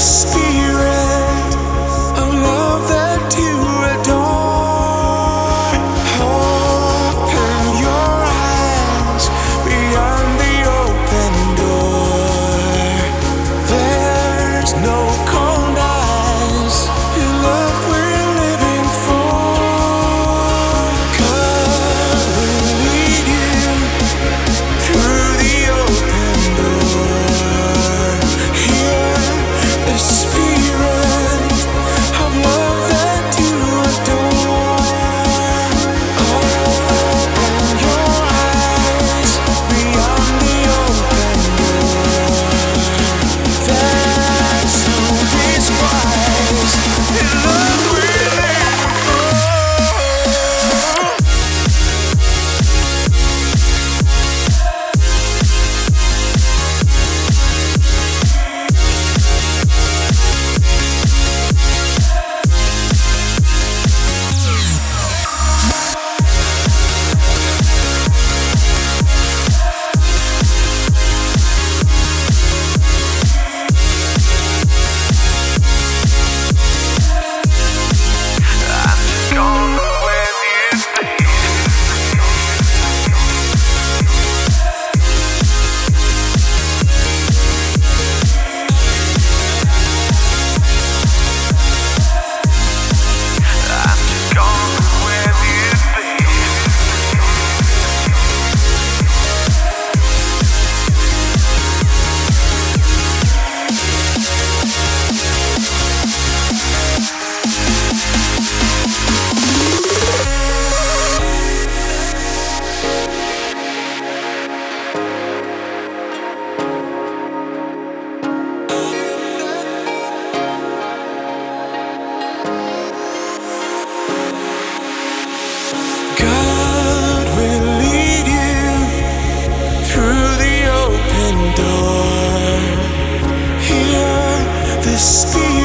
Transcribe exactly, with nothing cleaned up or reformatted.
spirit of love that you adore. Open your eyes beyond the open door. There's no cold eyes in love we're living for. God will lead you through the open door. Hear the spirit of love that you adore. Open your eyes beyond the open door. That's who is wise in love we're living for. God will lead you through the open door. Hear the spirit